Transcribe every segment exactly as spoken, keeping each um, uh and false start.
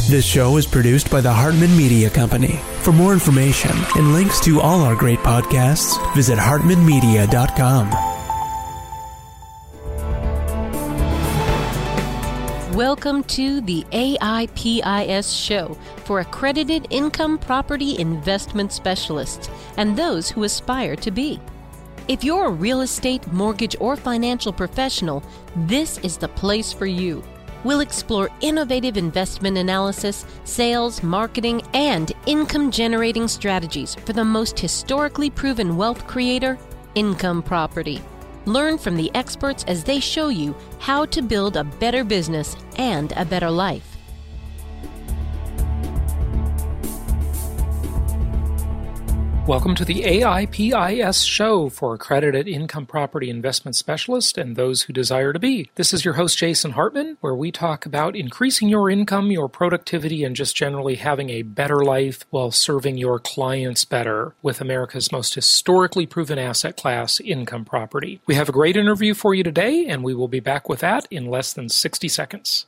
This show is produced by the Hartman Media Company. For more information and links to all our great podcasts, visit hartman media dot com. Welcome to the A I P I S show for accredited income property investment specialists and those who aspire to be. If you're a real estate, mortgage, or financial professional, this is the place for you. We'll explore innovative investment analysis, sales, marketing, and income-generating strategies for the most historically proven wealth creator, income property. Learn from the experts as they show you how to build a better business and a better life. Welcome to the A I P I S show for accredited income property investment specialists and those who desire to be. This is your host, Jason Hartman, where we talk about increasing your income, your productivity, and just generally having a better life while serving your clients better with America's most historically proven asset class, income property. We have a great interview for you today, and we will be back with that in less than sixty seconds.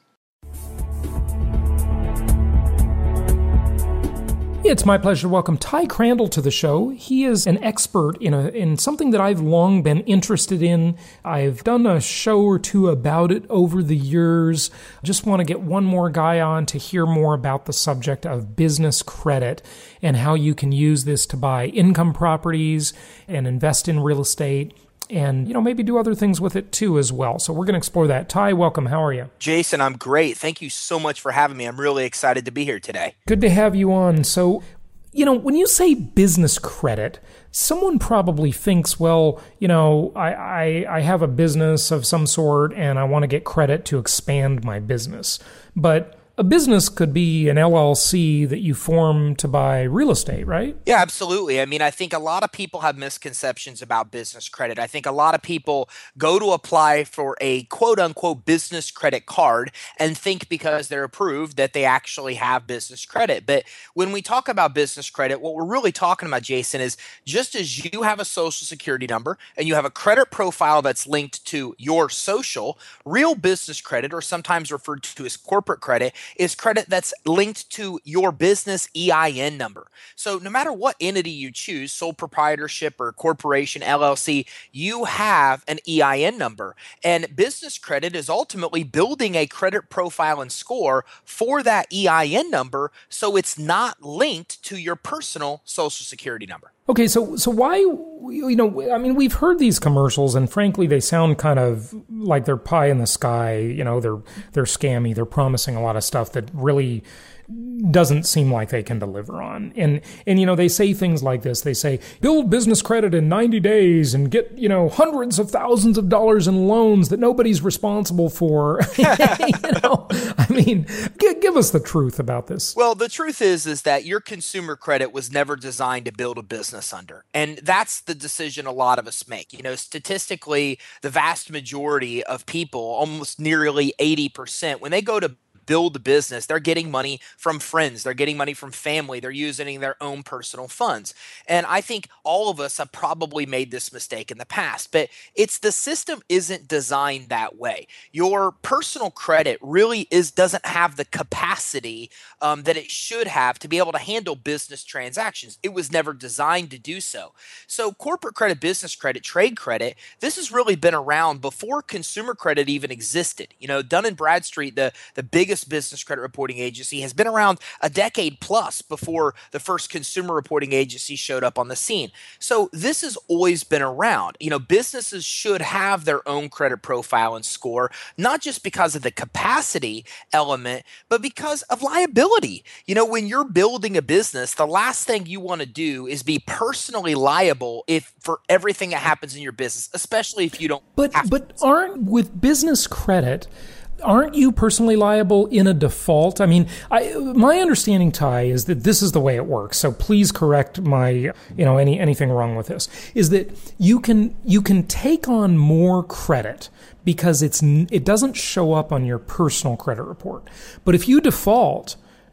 It's my pleasure to welcome Ty Crandall to the show. He is an expert in a in something that I've long been interested in. I've done a show or two about it over the years. Just want to get one more guy on to hear more about the subject of business credit and how you can use this to buy income properties and invest in real estate. And, you know, maybe do other things with it too as well. So we're going to explore that. Ty, welcome. How are you? Jason, I'm great. Thank you so much for having me. I'm really excited to be here today. Good to have you on. So, you know, when you say business credit, someone probably thinks, well, you know, I, I, I have a business of some sort and I want to get credit to expand my business. But a business could be an L L C that you form to buy real estate, right? Yeah, absolutely. I mean, I think a lot of people have misconceptions about business credit. I think a lot of people go to apply for a quote unquote business credit card and think because they're approved that they actually have business credit. But when we talk about business credit, what we're really talking about, Jason, is just as you have a social security number and you have a credit profile that's linked to your social, real business credit, or sometimes referred to as corporate credit, is credit that's linked to your business E I N number. So no matter what entity you choose, sole proprietorship or corporation, L L C, you have an E I N number. And business credit is ultimately building a credit profile and score for that E I N number so it's not linked to your personal social security number. Okay, so so why, you know, I mean, we've heard these commercials, and frankly, they sound kind of like they're pie in the sky. You know, they're they're scammy. They're promising a lot of stuff that really doesn't seem like they can deliver on. And, and you know, they say things like this. They say, build business credit in ninety days and get, you know, hundreds of thousands of dollars in loans that nobody's responsible for. You know, I mean, g- give us the truth about this. Well, the truth is, is that your consumer credit was never designed to build a business under. And that's the decision a lot of us make. You know, statistically, the vast majority of people, almost nearly eighty percent, when they go to build a business, they're getting money from friends, they're getting money from family, they're using their own personal funds. And I think all of us have probably made this mistake in the past, but it's the system isn't designed that way. Your personal credit really is doesn't have the capacity um, that it should have to be able to handle business transactions. It was never designed to do so. So corporate credit, business credit, trade credit, this has really been around before consumer credit even existed. You know, Dun and Bradstreet, the, the biggest business credit reporting agency, has been around a decade plus before the first consumer reporting agency showed up on the scene. So this has always been around. You know, businesses should have their own credit profile and score, not just because of the capacity element, but because of liability. You know, when you're building a business, the last thing you want to do is be personally liable if for everything that happens in your business, especially if you don't. But have but aren't with business credit, aren't you personally liable in a default? I mean, I, my understanding, Ty, is that this is the way it works. So please correct my, you know, any anything wrong with this. Is that you can you can take on more credit because it's it doesn't show up on your personal credit report. But if you default,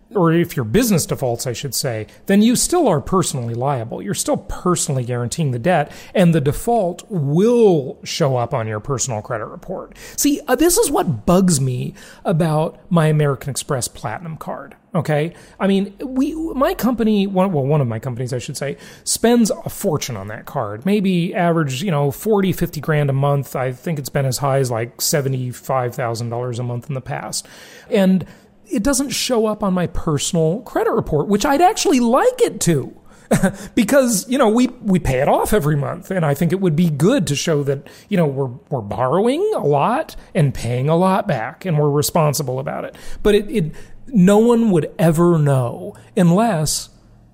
or if your business defaults, I should say, then you still are personally liable. You're still personally guaranteeing the debt, and the default will show up on your personal credit report. See, uh, this is what bugs me about my American Express Platinum card. Okay? I mean, we, my company, one, well, one of my companies, I should say, spends a fortune on that card. Maybe average, you know, forty, fifty grand a month. I think it's been as high as like seventy-five thousand dollars a month in the past. And it doesn't show up on my personal credit report, which I'd actually like it to. Because, you know, we, we pay it off every month. And I think it would be good to show that, you know, we're, we're borrowing a lot and paying a lot back, and we're responsible about it. But it, it, no one would ever know unless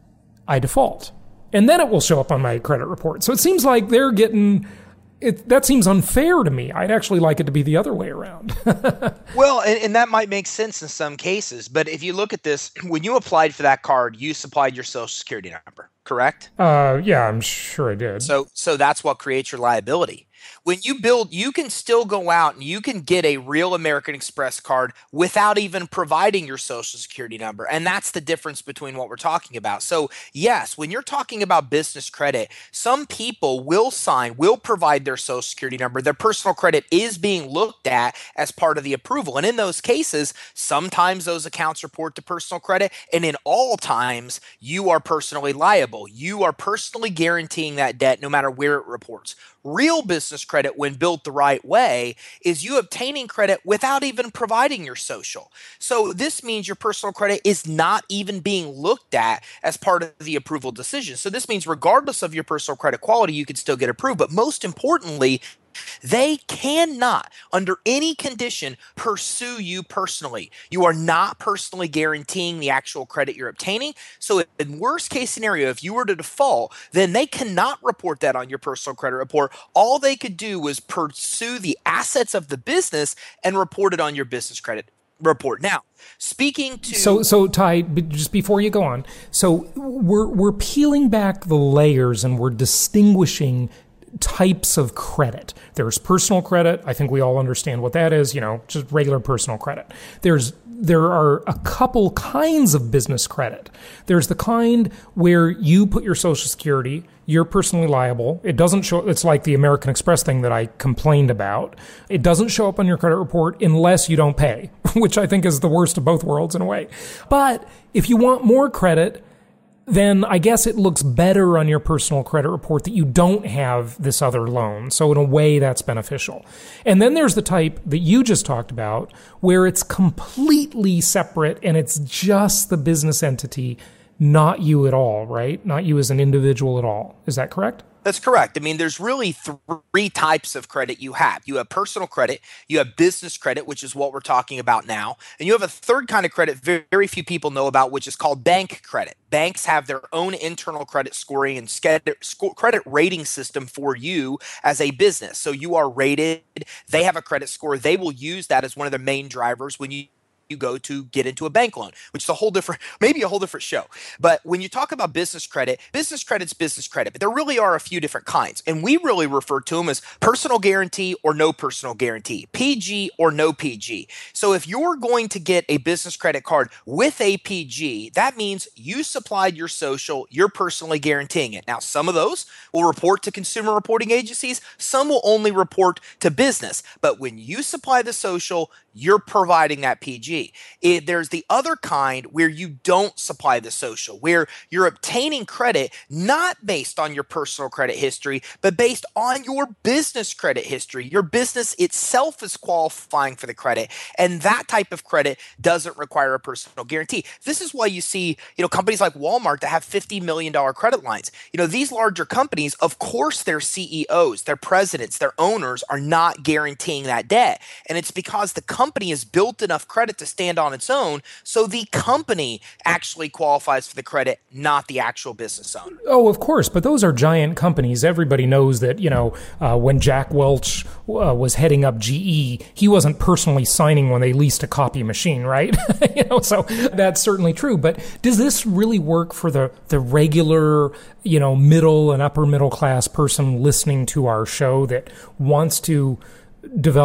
I default. And then it will show up on my credit report. So it seems like they're getting, it, that seems unfair to me. I'd actually like it to be the other way around. Well, and, and that might make sense in some cases. But if you look at this, when you applied for that card, you supplied your social security number, correct? Uh, yeah, I'm sure I did. So, so that's what creates your liability. When you build, you can still go out and you can get a real American Express card without even providing your social security number. And that's the difference between what we're talking about. So yes, when you're talking about business credit, some people will sign, will provide their social security number. Their personal credit is being looked at as part of the approval. And in those cases, sometimes those accounts report to personal credit. And in all times, you are personally liable. You are personally guaranteeing that debt no matter where it reports. Real business credit, when built the right way, is you obtaining credit without even providing your social. So this means your personal credit is not even being looked at as part of the approval decision. So this means regardless of your personal credit quality, you can still get approved. But most importantly, they cannot, under any condition, pursue you personally. You are not personally guaranteeing the actual credit you're obtaining. So in worst case scenario, if you were to default, then they cannot report that on your personal credit report. All they could do was pursue the assets of the business and report it on your business credit report. Now, speaking to so so Ty, just before you go on, so we're we're peeling back the layers and we're distinguishing types of credit. There's personal credit. I think we all understand what that is, you know, just regular personal credit. There's there are a couple kinds of business credit. There's the kind where you put your social security, you're personally liable. It doesn't show, it's like the American Express thing that I complained about. It doesn't show up on your credit report unless you don't pay, which I think is the worst of both worlds in a way. But if you want more credit, then I guess it looks better on your personal credit report that you don't have this other loan. So in a way, that's beneficial. And then there's the type that you just talked about, where it's completely separate and it's just the business entity, not you at all, right? Not you as an individual at all. Is that correct? That's correct. I mean, there's really three types of credit you have. You have personal credit, you have business credit, which is what we're talking about now, and you have a third kind of credit very, very few people know about, which is called bank credit. Banks have their own internal credit scoring and credit rating system for you as a business. So you are rated, they have a credit score, they will use that as one of their main drivers when you you go to get into a bank loan, which is a whole different, maybe a whole different show. But when you talk about business credit, business credit's business credit, but there really are a few different kinds. And we really refer to them as personal guarantee or no personal guarantee, P G or no P G. So if you're going to get a business credit card with a P G, that means you supplied your social, you're personally guaranteeing it. Now, some of those will report to consumer reporting agencies, some will only report to business. But when you supply the social, you're providing that P G. It, there's the other kind where you don't supply the social, where you're obtaining credit not based on your personal credit history, but based on your business credit history. Your business itself is qualifying for the credit, and that type of credit doesn't require a personal guarantee. This is why you see, you know, companies like Walmart that have fifty million dollars credit lines. You know, these larger companies, of course, their C E Os, their presidents, their owners are not guaranteeing that debt, and it's because the company has built enough credit to stand on its own, so the company actually qualifies for the credit, not the actual business owner. Oh, of course, but those are giant companies. Everybody knows that, you know, uh, when Jack Welch uh, was heading up G E, he wasn't personally signing when they leased a copy machine, right? you know, so that's certainly true. But does this really work for the, the regular, you know, middle and upper middle class person listening to our show that wants to develop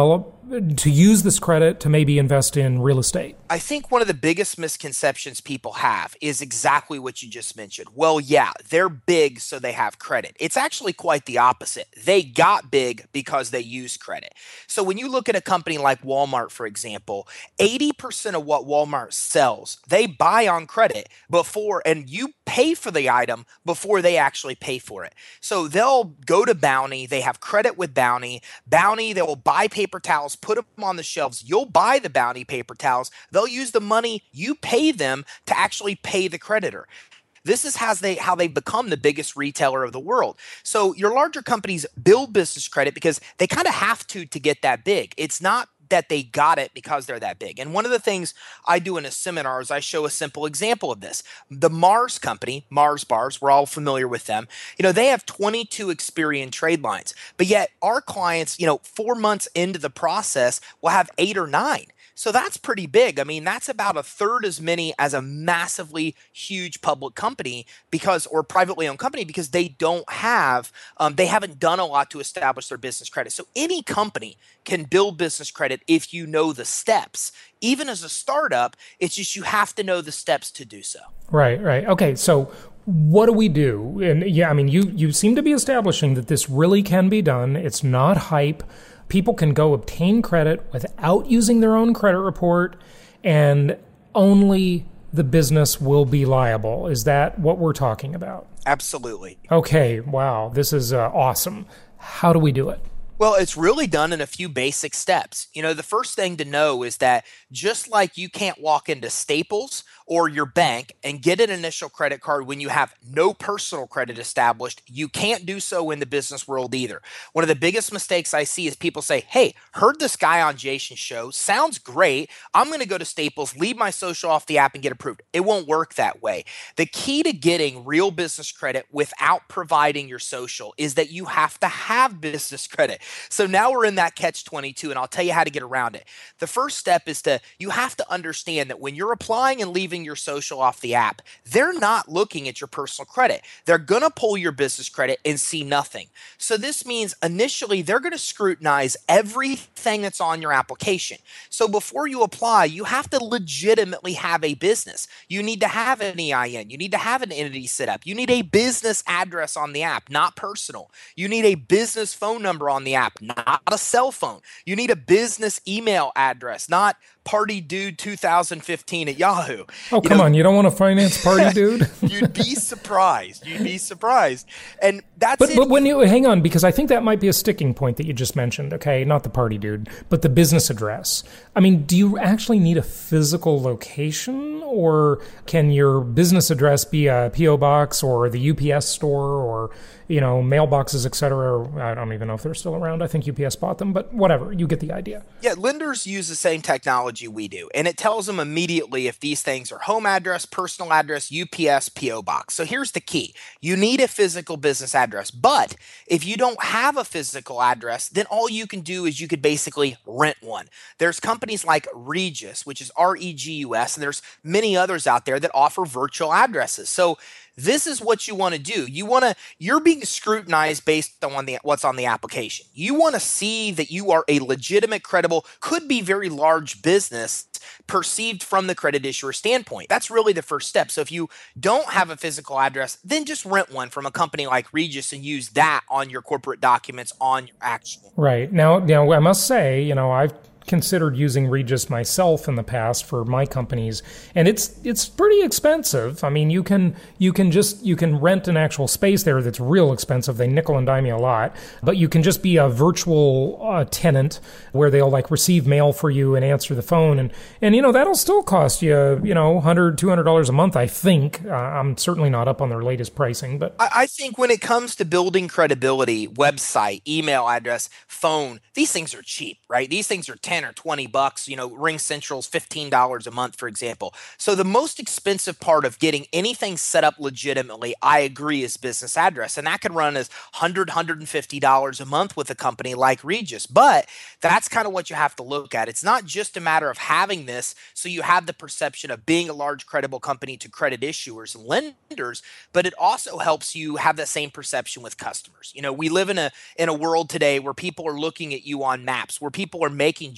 to use this credit to maybe invest in real estate? I think one of the biggest misconceptions people have is exactly what you just mentioned. Well, yeah, they're big, so they have credit. It's actually quite the opposite. They got big because they use credit. So when you look at a company like Walmart, for example, eighty percent of what Walmart sells, they buy on credit before, and you pay for the item before they actually pay for it. So they'll go to Bounty, they have credit with Bounty. Bounty, they will buy paper towels, put them on the shelves. You'll buy the Bounty paper towels. They'll use the money you pay them to actually pay the creditor. This is how they how they become the biggest retailer of the world. So your larger companies build business credit because they kind of have to to get that big. It's not that they got it because they're that big. And one of the things I do in a seminar is I show a simple example of this. The Mars company, Mars Bars, we're all familiar with them. You know, they have twenty-two Experian trade lines, but yet our clients, you know, four months into the process will have eight or nine. So that's pretty big. I mean, that's about a third as many as a massively huge public company because, or privately owned company, because they don't have, um, they haven't done a lot to establish their business credit. So any company can build business credit if you know the steps. Even as a startup, it's just you have to know the steps to do so. Right, right. Okay, so what do we do? And yeah, I mean, you you seem to be establishing that this really can be done. It's not hype. People can go obtain credit without using their own credit report, and only the business will be liable. Is that what we're talking about? Absolutely. Okay, wow, this is uh, awesome. How do we do it? Well, it's really done in a few basic steps. You know, the first thing to know is that just like you can't walk into Staples or your bank and get an initial credit card when you have no personal credit established, you can't do so in the business world either. One of the biggest mistakes I see is people say, hey, heard this guy on Jason's show, sounds great. I'm going to go to Staples, leave my social off the app and get approved. It won't work that way. The key to getting real business credit without providing your social is that you have to have business credit. So now we're in that catch twenty-two, and I'll tell you how to get around it. The first step is to, you have to understand that when you're applying and leaving your social off the app, they're not looking at your personal credit. They're going to pull your business credit and see nothing. So this means initially they're going to scrutinize everything that's on your application. So before you apply, you have to legitimately have a business. You need to have an E I N. You need to have an entity set up. You need a business address on the app, not personal. You need a business phone number on the app, not a cell phone. You need a business email address, not party dude two thousand fifteen at Yahoo. Oh, you come know, on. You don't want to finance party dude? You'd be surprised. You'd be surprised. And that's but, it. But when you, hang on, because I think that might be a sticking point that you just mentioned. Okay, not the party dude, but the business address. I mean, do you actually need a physical location, or can your business address be a P O box or the U P S store or, you know, mailboxes, et cetera? I don't even know if they're still around. I think U P S bought them, but whatever. You get the idea. Yeah, lenders use the same technology we do, and it tells them immediately if these things are home address, personal address, U P S, P O box. So here's the key. You need a physical business address, but if you don't have a physical address, then all you can do is you could basically rent one. There's companies like Regus, which is R E G U S, and there's many others out there that offer virtual addresses. So this is what you want to do. You want to, you're being scrutinized based on the, what's on the application. You want to see that you are a legitimate, credible, could be very large business perceived from the credit issuer standpoint. That's really the first step. So if you don't have a physical address, then just rent one from a company like Regus and use that on your corporate documents on your actual. Right. Now, now I must say, you know, I've considered using Regus myself in the past for my companies, and it's it's pretty expensive. I mean, you can you can just you can rent an actual space there that's real expensive. They nickel and dime you a lot, but you can just be a virtual uh, tenant where they'll like receive mail for you and answer the phone, and and you know that'll still cost you you know one hundred dollars, two hundred dollars a month. I think uh, I'm certainly not up on their latest pricing, but I, I think when it comes to building credibility, website, email address, phone, these things are cheap, right? These things are ten or twenty bucks, you know, RingCentral's fifteen dollars a month, for example. So the most expensive part of getting anything set up legitimately, I agree, is business address. And that can run as one hundred dollars, one hundred fifty dollars a month with a company like Regus. But that's kind of what you have to look at. It's not just a matter of having this so you have the perception of being a large, credible company to credit issuers and lenders, but it also helps you have that same perception with customers. You know, we live in a in a world today where people are looking at you on maps, where people are making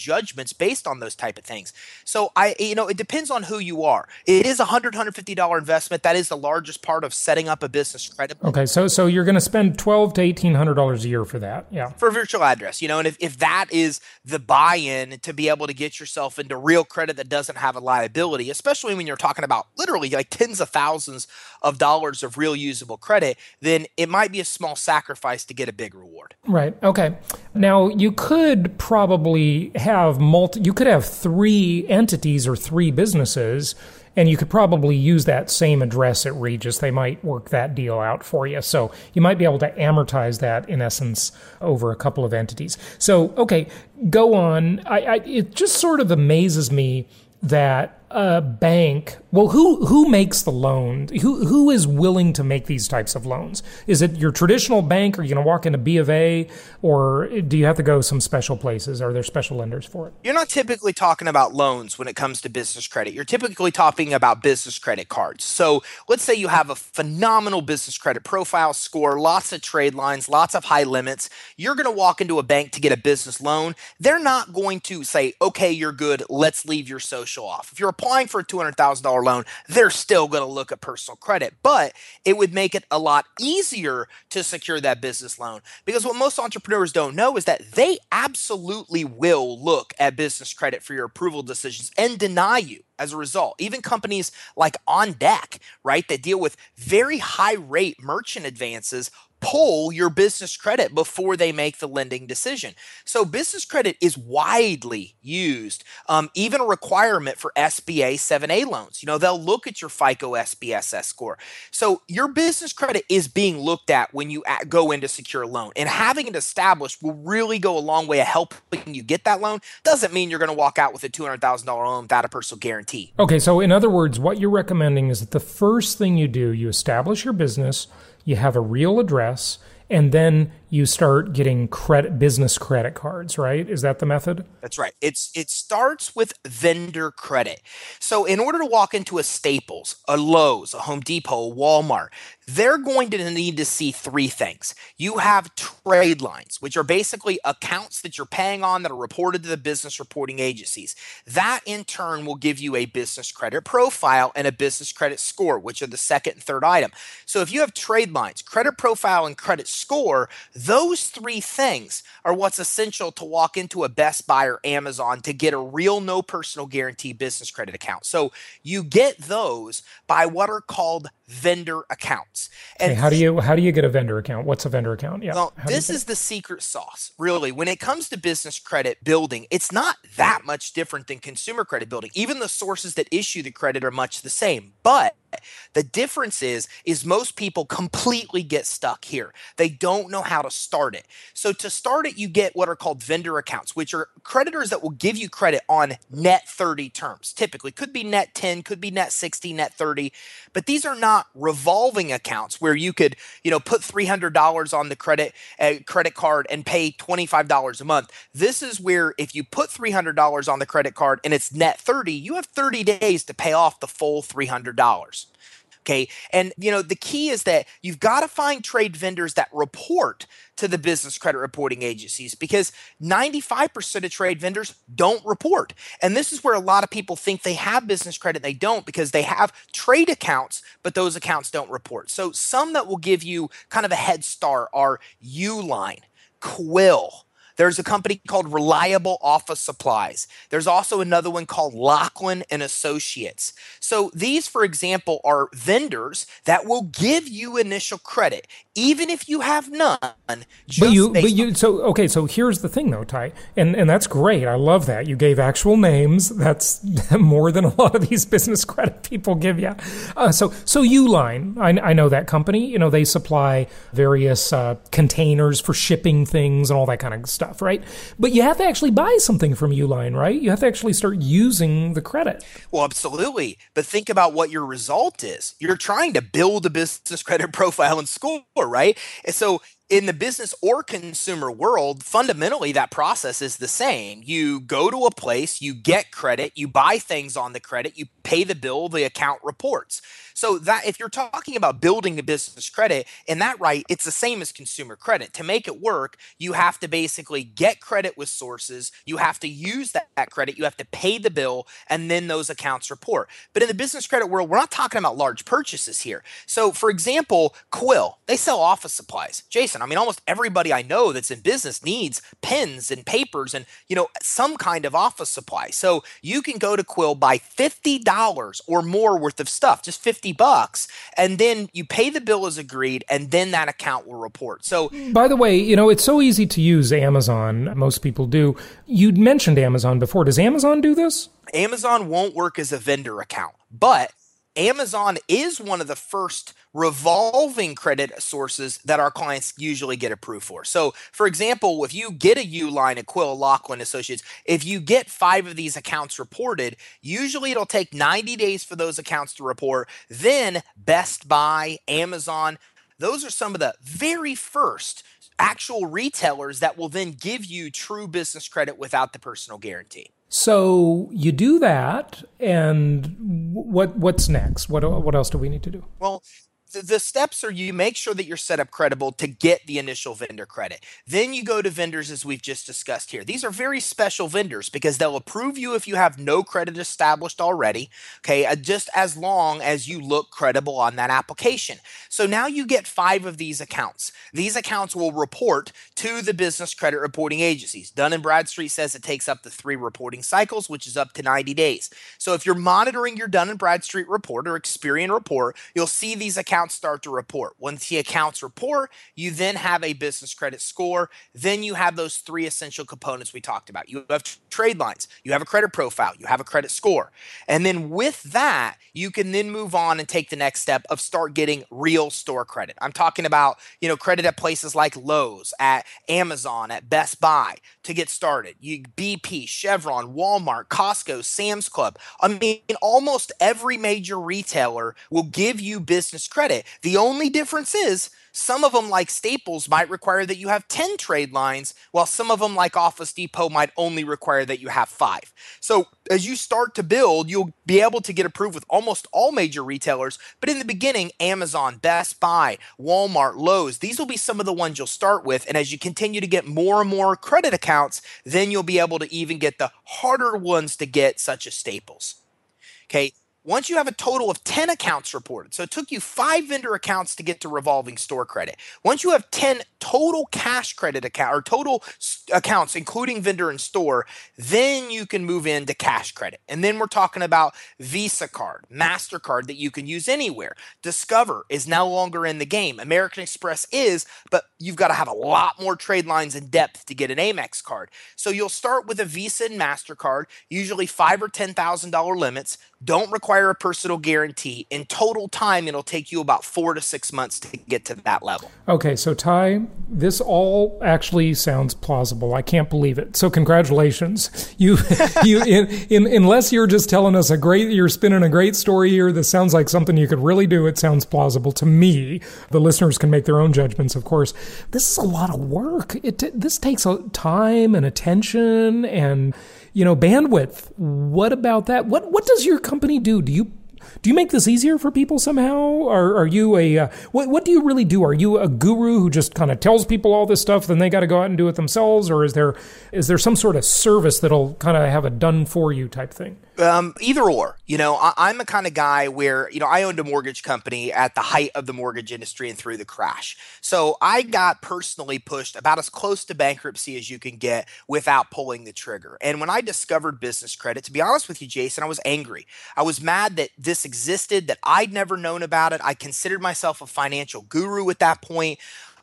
judgments based on those type of things. So I, you know, it depends on who you are. It is a one hundred, one hundred fifty dollars investment. That is the largest part of setting up a business credit. Okay, so so you're going to spend twelve to eighteen hundred dollars a year for that, yeah. For a virtual address, you know, and if, if that is the buy-in to be able to get yourself into real credit that doesn't have a liability, especially when you're talking about literally like tens of thousands of dollars of real usable credit, then it might be a small sacrifice to get a big reward. Right. Okay. Now you could probably have multi, you could have three entities or three businesses, and you could probably use that same address at Regus. They might work that deal out for you. So you might be able to amortize that in essence over a couple of entities. So, okay, go on. I, I it just sort of amazes me that a bank, well, who who makes the loan? Who who is willing to make these types of loans? Is it your traditional bank? Are you going to walk into B of A, or do you have to go some special places? Are there special lenders for it? You're not typically talking about loans when it comes to business credit. You're typically talking about business credit cards. So let's say you have a phenomenal business credit profile score, lots of trade lines, lots of high limits. You're going to walk into a bank to get a business loan. They're not going to say, okay, you're good, let's leave your social off. If you're applying for a two hundred thousand dollars loan, they're still going to look at personal credit, but it would make it a lot easier to secure that business loan, because what most entrepreneurs don't know is that they absolutely will look at business credit for your approval decisions and deny you as a result. Even companies like On Deck, right, that deal with very high rate merchant advances pull your business credit before they make the lending decision. So business credit is widely used, um, even a requirement for S B A seven A loans. You know, they'll look at your FICO S B S S score. So your business credit is being looked at when you at, go in to secure a loan. And having it established will really go a long way of helping you get that loan. Doesn't mean you're going to walk out with a two hundred thousand dollars loan without a personal guarantee. Okay, so in other words, what you're recommending is that the first thing you do, you establish your business, you have a real address, and then you start getting credit, business credit cards, right? Is that the method? That's right. It's it starts with vendor credit. So in order to walk into a Staples, a Lowe's, a Home Depot, a Walmart, they're going to need to see three things. You have trade lines, which are basically accounts that you're paying on that are reported to the business reporting agencies. That in turn will give you a business credit profile and a business credit score, which are the second and third item. So if you have trade lines, credit profile, and credit score, those three things are what's essential to walk into a Best Buy or Amazon to get a real no personal guarantee business credit account. So you get those by what are called vendor accounts. And okay, how do you how do you get a vendor account? What's a vendor account? Yeah. Well, this is the secret sauce, really. When it comes to business credit building, it's not that much different than consumer credit building. Even the sources that issue the credit are much the same. But the difference is, is most people completely get stuck here. They don't know how to start it. So to start it, you get what are called vendor accounts, which are creditors that will give you credit on net thirty terms. Typically, could be net ten, could be net sixty, net thirty. But these are not revolving accounts where you could, you know, put three hundred dollars on the credit uh, credit card and pay twenty-five dollars a month. This is where if you put three hundred dollars on the credit card and it's net thirty, you have thirty days to pay off the full three hundred dollars. Okay. And, you know, the key is that you've got to find trade vendors that report to the business credit reporting agencies, because ninety-five percent of trade vendors don't report. And this is where a lot of people think they have business credit. They don't, because they have trade accounts, but those accounts don't report. So some that will give you kind of a head start are Uline, Quill. There's a company called Reliable Office Supplies. There's also another one called Lachlan and Associates. So these, for example, are vendors that will give you initial credit, even if you have none. But you, but you, so okay. So here's the thing, though, Ty, and and that's great. I love that you gave actual names. That's more than a lot of these business credit people give you. Uh, so so Uline, I, I know that company. You know, they supply various uh, containers for shipping things and all that kind of stuff. Stuff, right? But you have to actually buy something from Uline, right? You have to actually start using the credit. Well, absolutely. But think about what your result is. You're trying to build a business credit profile and score, right? And so in the business or consumer world, fundamentally, that process is the same. You go to a place, you get credit, you buy things on the credit, you pay the bill, the account reports. So that if you're talking about building a business credit in that right, it's the same as consumer credit. To make it work, you have to basically get credit with sources. You have to use that, that credit. You have to pay the bill, and then those accounts report. But in the business credit world, we're not talking about large purchases here. So for example, Quill, they sell office supplies. Jason, I mean, almost everybody I know that's in business needs pens and papers and, you know, some kind of office supply. So you can go to Quill, buy fifty dollars or more worth of stuff, just fifty bucks, and then you pay the bill as agreed, and then that account will report. So, by the way, you know, it's so easy to use Amazon. Most people do. You'd mentioned Amazon before. Does Amazon do this? Amazon won't work as a vendor account, but Amazon is one of the first revolving credit sources that our clients usually get approved for. So, for example, if you get a Uline, a Quill, Lachlan Associates, if you get five of these accounts reported, usually it'll take ninety days for those accounts to report. Then Best Buy, Amazon, those are some of the very first actual retailers that will then give you true business credit without the personal guarantee. So you do that, and what what's next? What what else do we need to do? Well, the, the steps are you make sure that you're set up credible to get the initial vendor credit. Then you go to vendors as we've just discussed here. These are very special vendors because they'll approve you if you have no credit established already, okay, uh, just as long as you look credible on that application. So now you get five of these accounts. These accounts will report to the business credit reporting agencies. Dun and Bradstreet says it takes up to three reporting cycles, which is up to ninety days. So if you're monitoring your Dun and Bradstreet report or Experian report, you'll see these accounts start to report. Once the accounts report, you then have a business credit score. Then you have those three essential components we talked about. You have trade lines, you have a credit profile, you have a credit score. And then with that, you can then move on and take the next step of start getting real store credit. I'm talking about, you know, credit at places like Lowe's, at Amazon, at Best Buy to get started. You B P, Chevron, Walmart, Costco, Sam's Club. I mean, almost every major retailer will give you business credit. The only difference is some of them, like Staples, might require that you have ten trade lines, while some of them, like Office Depot, might only require that you have five. So as you start to build, you'll be able to get approved with almost all major retailers. But in the beginning, Amazon, Best Buy, Walmart, Lowe's, these will be some of the ones you'll start with. And as you continue to get more and more credit accounts, then you'll be able to even get the harder ones to get, such as Staples. Okay. Once you have a total of ten accounts reported, so it took you five vendor accounts to get to revolving store credit. Once you have ten total cash credit account or total accounts, including vendor and store, then you can move into cash credit. And then we're talking about Visa card, MasterCard that you can use anywhere. Discover is no longer in the game. American Express is, but you've got to have a lot more trade lines and depth to get an Amex card. So you'll start with a Visa and MasterCard, usually five or ten thousand dollar limits. Don't require a personal guarantee. In total time, it'll take you about four to six months to get to that level. Okay, so Ty, this all actually sounds plausible. I can't believe it. So congratulations. You, you, in, in, unless you're just telling us a great, you're spinning a great story here. This sounds like something you could really do. It sounds plausible to me. The listeners can make their own judgments, of course. This is a lot of work. It this takes a time and attention and, you know, bandwidth. What about that? What what does your company do? Do you do you make this easier for people somehow? Or are you a uh, what what do you really do? Are you a guru who just kind of tells people all this stuff, then they got to go out and do it themselves, or is there is there some sort of service that'll kind of have a done for you type thing? Um, either or. You know, I, I'm the kind of guy where, you know, I owned a mortgage company at the height of the mortgage industry and through the crash. So I got personally pushed about as close to bankruptcy as you can get without pulling the trigger. And when I discovered business credit, to be honest with you, Jason, I was angry. I was mad that this existed, that I'd never known about it. I considered myself a financial guru at that point.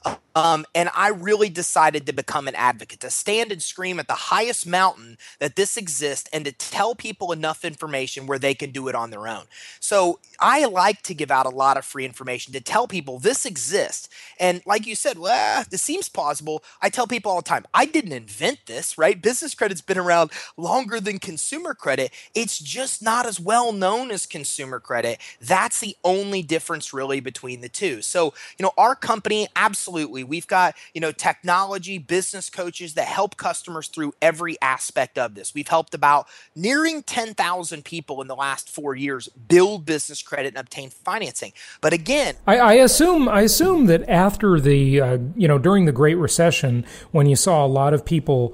Um, and I really decided to become an advocate, to stand and scream at the highest mountain that this exists and to tell people enough information where they can do it on their own. So I like to give out a lot of free information to tell people this exists. And like you said, well, this seems plausible. I tell people all the time, I didn't invent this, right? Business credit's been around longer than consumer credit. It's just not as well known as consumer credit. That's the only difference really between the two. So, you know, our company absolutely absolutely. We've got, you know, technology, business coaches that help customers through every aspect of this. We've helped about nearing ten thousand people in the last four years build business credit and obtain financing. But again, I, I assume I assume that after the uh, you know during the Great Recession, when you saw a lot of people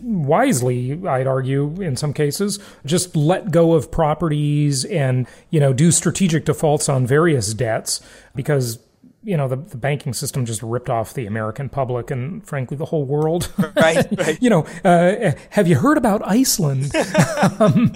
wisely, I'd argue, in some cases, just let go of properties and, you know, do strategic defaults on various debts because, you know, the, the banking system just ripped off the American public and, frankly, the whole world. Right, right. You know, uh, have you heard about Iceland? um,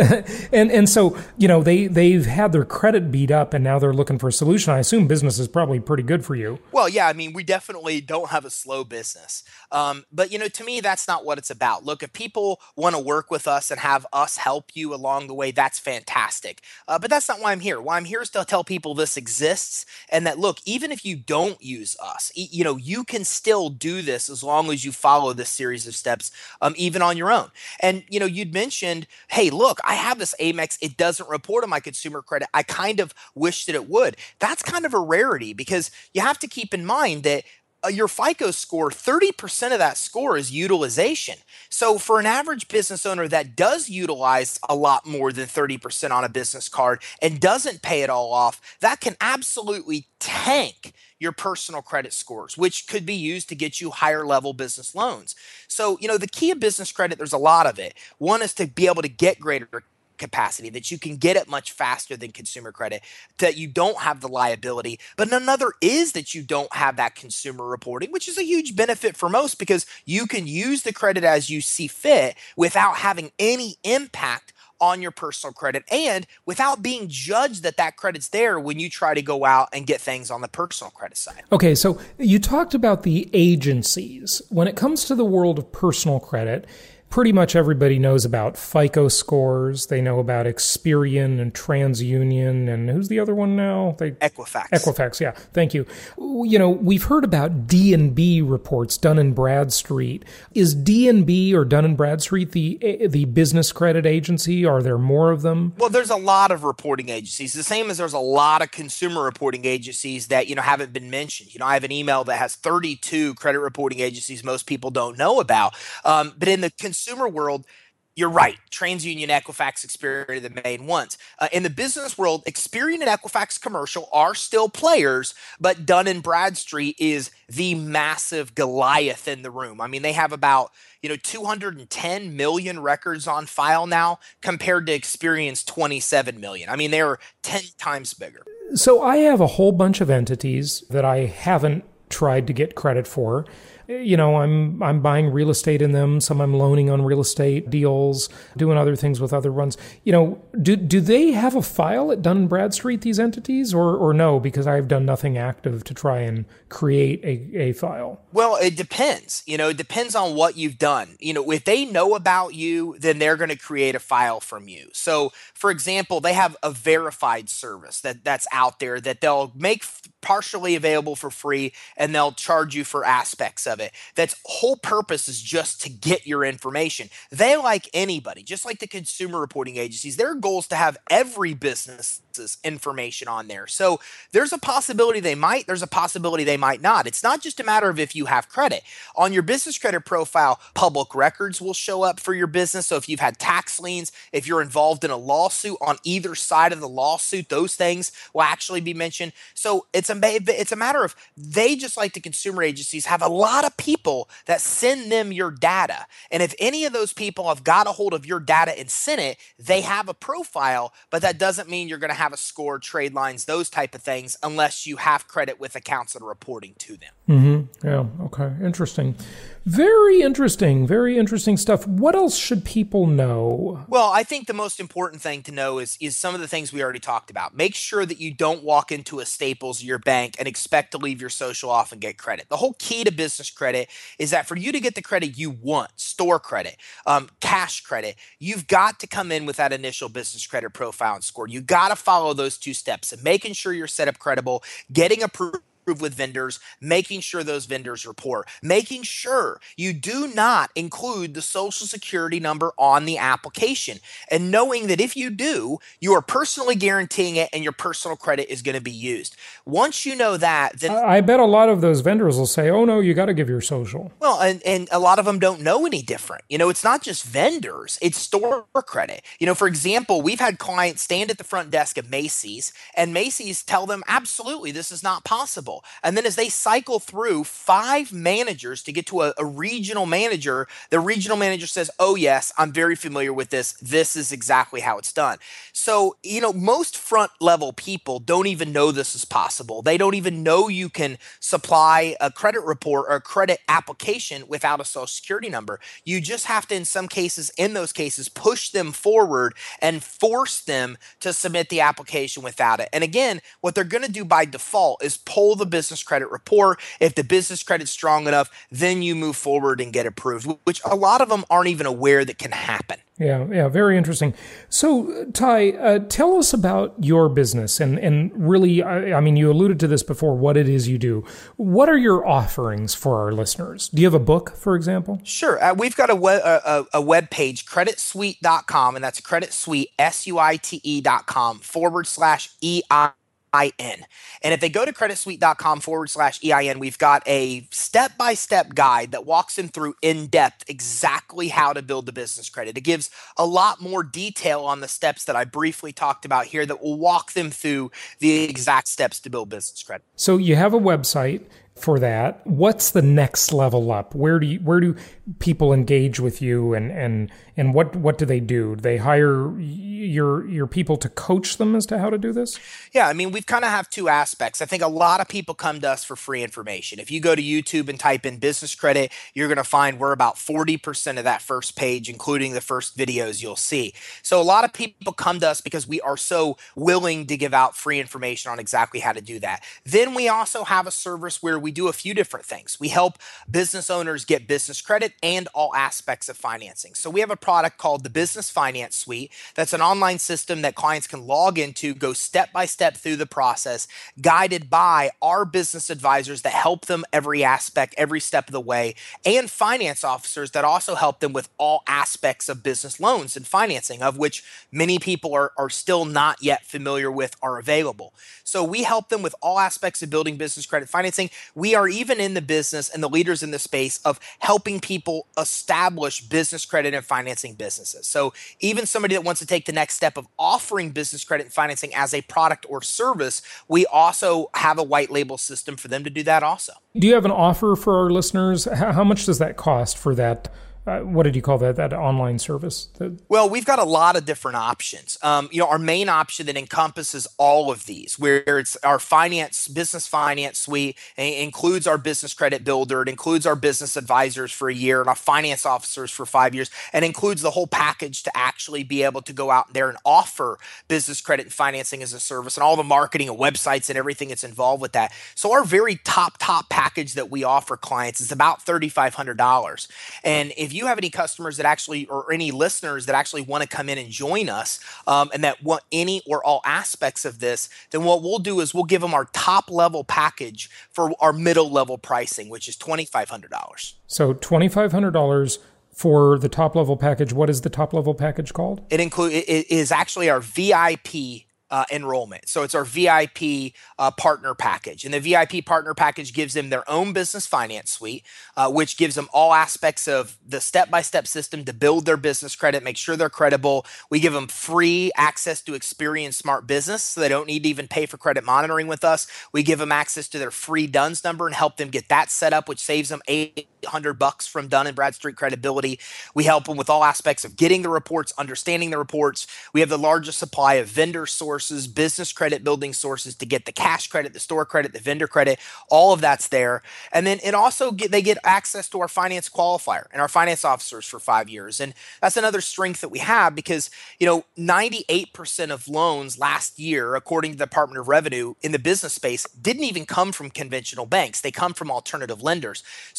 and and so, you know, they, they've had their credit beat up and now they're looking for a solution. I assume business is probably pretty good for you. Well, yeah, I mean, we definitely don't have a slow business. Um, but, you know, to me, that's not what it's about. Look, if people want to work with us and have us help you along the way, that's fantastic. Uh, but that's not why I'm here. Why I'm here is to tell people this exists and that, look, even if you don't use us, you know, you can still do this as long as you follow this series of steps, um, even on your own. And, you know, you'd mentioned, hey, look, I have this Amex. It doesn't report on my consumer credit. I kind of wish that it would. That's kind of a rarity because you have to keep in mind that Uh, your FICO score, thirty percent of that score is utilization. So for an average business owner that does utilize a lot more than thirty percent on a business card and doesn't pay it all off, that can absolutely tank your personal credit scores, which could be used to get you higher level business loans. So, you know, the key of business credit, there's a lot of it. One is to be able to get greater capacity, that you can get it much faster than consumer credit, that you don't have the liability. But another is that you don't have that consumer reporting, which is a huge benefit for most because you can use the credit as you see fit without having any impact on your personal credit and without being judged that that credit's there when you try to go out and get things on the personal credit side. Okay, so you talked about the agencies. When it comes to the world of personal credit, pretty much everybody knows about FICO scores. They know about Experian and TransUnion, and who's the other one now? They, Equifax. Equifax, yeah. Thank you. You know, we've heard about D and B reports, Dun and Bradstreet. Is D and B or Dun and Bradstreet the the business credit agency? Are there more of them? Well, there's a lot of reporting agencies, the same as there's a lot of consumer reporting agencies that, you know, haven't been mentioned. You know, I have an email that has thirty-two credit reporting agencies most people don't know about. Um, but in the consumer world, you're right. TransUnion, Equifax, Experian are the main ones. Uh, in the business world, Experian and Equifax Commercial are still players, but Dun and Bradstreet is the massive Goliath in the room. I mean, they have about, you know, two hundred ten million records on file now compared to Experian's twenty-seven million. I mean, they're ten times bigger. So I have a whole bunch of entities that I haven't tried to get credit for. You know, I'm I'm buying real estate in them. Some I'm loaning on real estate deals, doing other things with other ones. You know, do do they have a file at Dun and Bradstreet, these entities, or or no? Because I've done nothing active to try and create a, a file. Well, it depends. You know, it depends on what you've done. You know, if they know about you, then they're going to create a file from you. So, for example, they have a verified service that that's out there that they'll make partially available for free and they'll charge you for aspects of it. That's whole purpose is just to get your information. They, like anybody, just like the consumer reporting agencies, their goal is to have every business's information on there. So there's a possibility they might, there's a possibility they might not. It's not just a matter of if you have credit. On your business credit profile, public records will show up for your business. So if you've had tax liens, if you're involved in a lawsuit on either side of the lawsuit, those things will actually be mentioned. So it's a, it's a matter of they, just like the consumer agencies, have a lot of people that send them your data. And if any of those people have got a hold of your data and sent it, they have a profile, but that doesn't mean you're going to have a score, trade lines, those type of things, unless you have credit with accounts that are reporting to them. Mm-hmm. Yeah. Okay. Interesting. Very interesting. Very interesting stuff. What else should people know? Well, I think the most important thing to know is, is some of the things we already talked about. Make sure that you don't walk into a Staples or your bank and expect to leave your social off and get credit. The whole key to business credit is that for you to get the credit you want, store credit, um, cash credit, you've got to come in with that initial business credit profile and score. You got to follow those two steps and making sure you're set up credible, getting approved with vendors, making sure those vendors report, making sure you do not include the social security number on the application, and knowing that if you do, you are personally guaranteeing it and your personal credit is going to be used. Once you know that, then I bet a lot of those vendors will say, oh no, you got to give your social. Well, and, and a lot of them don't know any different. You know, it's not just vendors, it's store credit. You know, for example, we've had clients stand at the front desk of Macy's, and Macy's tell them, absolutely, this is not possible. And then as they cycle through five managers to get to a, a regional manager, the regional manager says, oh yes, I'm very familiar with this. This is exactly how it's done. So, you know, most front level people don't even know this is possible. They don't even know you can supply a credit report or a credit application without a social security number. You just have to, in some cases, in those cases, push them forward and force them to submit the application without it. And again, what they're going to do by default is pull the business credit report. If the business credit's strong enough, then you move forward and get approved, which a lot of them aren't even aware that can happen. Yeah, yeah, very interesting. So, Ty, uh, tell us about your business, and and really, I, I mean, you alluded to this before, what it is you do. What are your offerings for our listeners? Do you have a book, for example? Sure. Uh, we've got a, web, a, a web page, credit suite dot com, and that's credit suite, S U I T E dot com forward slash E I. I N. And if they go to credit suite dot com forward slash E I N, we've got a step-by-step guide that walks them through in depth exactly how to build the business credit. It gives a lot more detail on the steps that I briefly talked about here that will walk them through the exact steps to build business credit. So you have a website for that. What's the next level up? Where do you, where do people engage with you, and and and what what do they do? Do they hire your your people to coach them as to how to do this? Yeah, I mean, we've kind of have two aspects. I think a lot of people come to us for free information. If you go to YouTube and type in business credit, you're going to find we're about forty percent of that first page, including the first videos you'll see. So a lot of people come to us because we are so willing to give out free information on exactly how to do that. Then we also have a service where we do a few different things. We help business owners get business credit and all aspects of financing. So we have a product called the Business Finance Suite. That's an online system that clients can log into, go step by step through the process, guided by our business advisors that help them every aspect, every step of the way, and finance officers that also help them with all aspects of business loans and financing, of which many people are, are still not yet familiar with, are available. So we help them with all aspects of building business credit financing. We are even in the business and the leaders in the space of helping people establish business credit and financing businesses. So even somebody that wants to take the next step of offering business credit and financing as a product or service, we also have a white label system for them to do that also. Do you have an offer for our listeners? How much does that cost for that? Uh, what did you call that, that online service? That... Well, we've got a lot of different options. Um, you know, our main option that encompasses all of these, where it's our finance, business finance suite, it includes our business credit builder, it includes our business advisors for a year and our finance officers for five years, and includes the whole package to actually be able to go out there and offer business credit and financing as a service, and all the marketing and websites and everything that's involved with that. So our very top, top package that we offer clients is about three thousand five hundred dollars. And if you you have any customers that actually, or any listeners that actually want to come in and join us, um, and that want any or all aspects of this, then what we'll do is we'll give them our top level package for our middle level pricing, which is two thousand five hundred dollars. So two thousand five hundred dollars for the top level package. What is the top level package called? It include it is actually our V I P Uh, enrollment. So it's our V I P uh, partner package. And the V I P partner package gives them their own business finance suite, uh, which gives them all aspects of the step-by-step system to build their business credit, make sure they're credible. We give them free access to Experian Smart Business, so they don't need to even pay for credit monitoring with us. We give them access to their free D U N S number and help them get that set up, which saves them eight hundred bucks from Dun and Bradstreet Credibility. We help them with all aspects of getting the reports, understanding the reports. We have the largest supply of vendor sources, business credit building sources to get the cash credit, the store credit, the vendor credit, all of that's there. And then it also get, they get access to our finance qualifier and our finance officers for five years. And that's another strength that we have because, you know, ninety-eight percent of loans last year, according to the Department of Revenue in the business space, didn't even come from conventional banks. They come from alternative lenders. So we deal with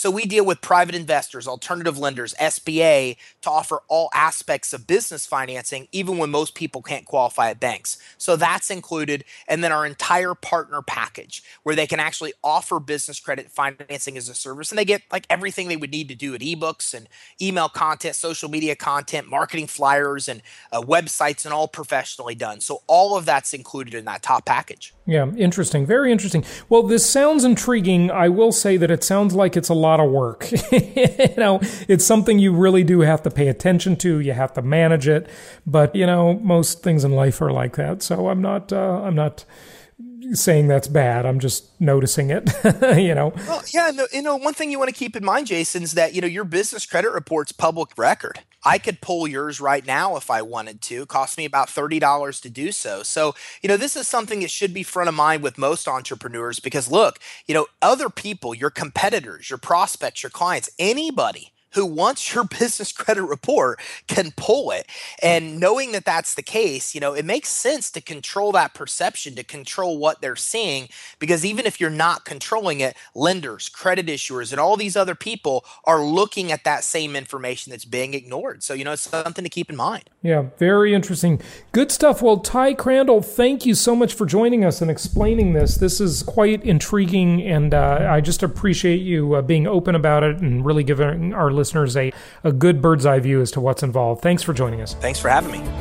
with private investors, alternative lenders, S B A to offer all aspects of business financing, even when most people can't qualify at banks. So that's included. And then our entire partner package, where they can actually offer business credit financing as a service. And they get like everything they would need to do at ebooks and email content, social media content, marketing flyers, and uh, websites, and all professionally done. So all of that's included in that top package. Yeah, interesting. Very interesting. Well, this sounds intriguing. I will say that it sounds like it's a lot of work. You know, it's something you really do have to pay attention to. You have to manage it. But, you know, most things in life are like that. So I'm not, uh, I'm not saying that's bad. I'm just noticing it, you know. Well, yeah, no, you know, one thing you want to keep in mind, Jason, is that, you know, your business credit report's public record. I could pull yours right now if I wanted to. It cost me about thirty dollars to do so. So, you know, this is something that should be front of mind with most entrepreneurs because, look, you know, other people, your competitors, your prospects, your clients, anybody who wants your business credit report can pull it. And knowing that that's the case, you know, it makes sense to control that perception, to control what they're seeing, because even if you're not controlling it, lenders, credit issuers, and all these other people are looking at that same information that's being ignored. So, you know, it's something to keep in mind. Yeah, very interesting. Good stuff. Well, Ty Crandall, thank you so much for joining us and explaining this. This is quite intriguing, and uh, I just appreciate you uh, being open about it and really giving our listeners a, a good bird's eye view as to what's involved. Thanks for joining us. Thanks for having me.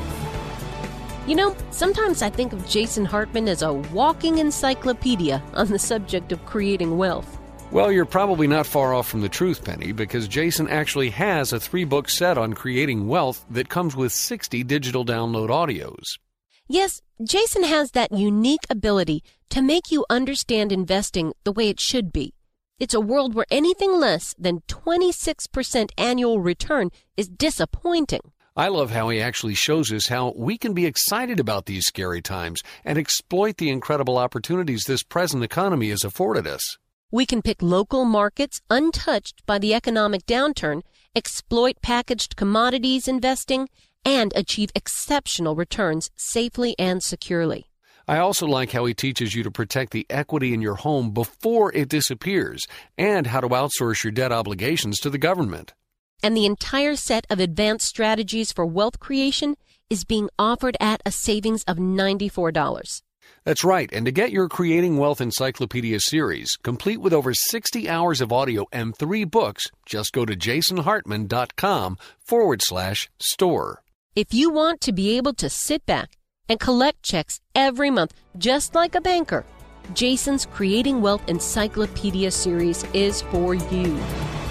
You know, sometimes I think of Jason Hartman as a walking encyclopedia on the subject of creating wealth. Well, you're probably not far off from the truth, Penny, because Jason actually has a three-book set on creating wealth that comes with sixty digital download audios. Yes, Jason has that unique ability to make you understand investing the way it should be. It's a world where anything less than twenty-six percent annual return is disappointing. I love how he actually shows us how we can be excited about these scary times and exploit the incredible opportunities this present economy has afforded us. We can pick local markets untouched by the economic downturn, exploit packaged commodities investing, and achieve exceptional returns safely and securely. I also like how he teaches you to protect the equity in your home before it disappears and how to outsource your debt obligations to the government. And the entire set of advanced strategies for wealth creation is being offered at a savings of ninety-four dollars. That's right, and to get your Creating Wealth Encyclopedia series, complete with over sixty hours of audio and three books, just go to jasonhartman.com forward slash store. If you want to be able to sit back and collect checks every month, just like a banker, Jason's Creating Wealth Encyclopedia series is for you.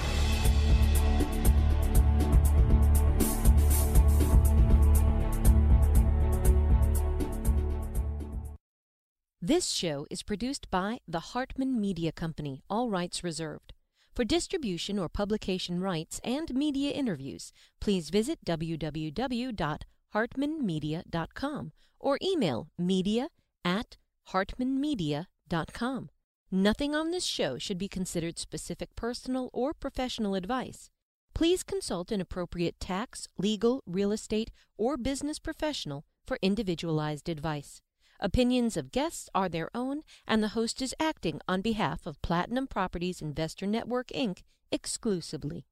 This show is produced by the Hartman Media Company, all rights reserved. For distribution or publication rights and media interviews, please visit w w w dot hartman media dot com or email media at hartman media dot com. Nothing on this show should be considered specific personal or professional advice. Please consult an appropriate tax, legal, real estate, or business professional for individualized advice. Opinions of guests are their own, and the host is acting on behalf of Platinum Properties Investor Network, Incorporated exclusively.